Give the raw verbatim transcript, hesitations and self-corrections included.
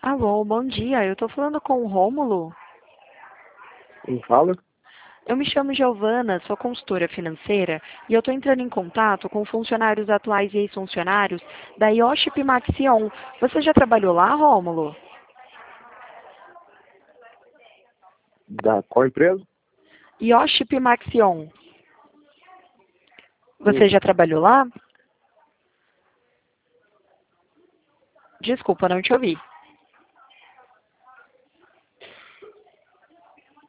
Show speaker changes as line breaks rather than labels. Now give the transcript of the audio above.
Alô, bom dia. Eu estou falando com o Rômulo.
Quem fala?
Eu me chamo Giovana, sou consultora financeira e eu estou entrando em contato com funcionários atuais e ex-funcionários da Ioship Maxion. Você já trabalhou lá, Rômulo?
Da qual empresa?
Ioship Maxion. Você
Sim.
já trabalhou lá? Desculpa, não te ouvi.